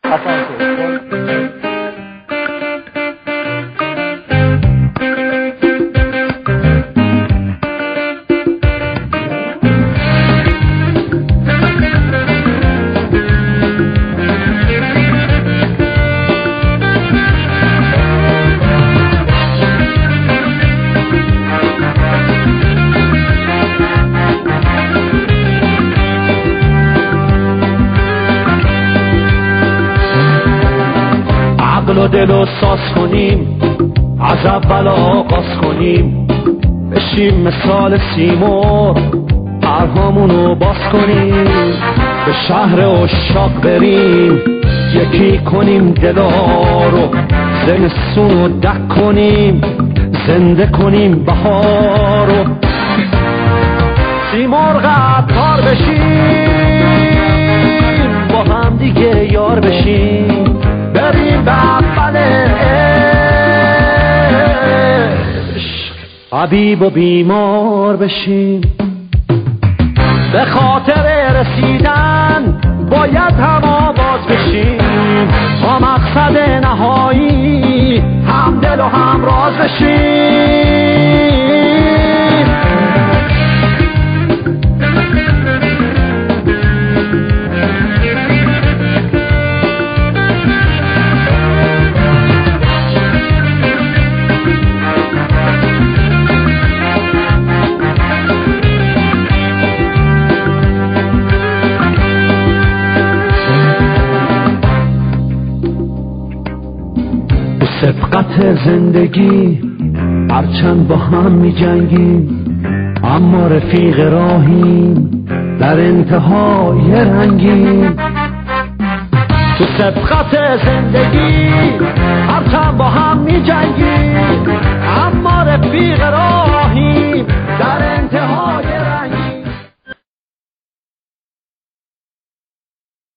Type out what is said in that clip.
دل رو ساز کنیم، از اول آغاز کنیم، بشیم مثال سیمور، پرهامونو باز کنیم، به شهر عشاق بریم، یکی کنیم دلا رو، زمستونو دک کنیم، زنده کنیم بهارو، سیمرغ عطار بشیم، با هم دیگه یار بشیم، بریم به اول عشق، حبیب و بیمار بشیم، به خاطر رسیدن باید هم آواز بشیم، با مقصد نهایی هم دل و هم راز بشیم. سبقت زندگی هرچند با هم می جنگیم، اما رفیق راهیم در انتهای رنگیم. تو سبقت زندگی هرچند با هم می جنگیم، اما رفیق راهیم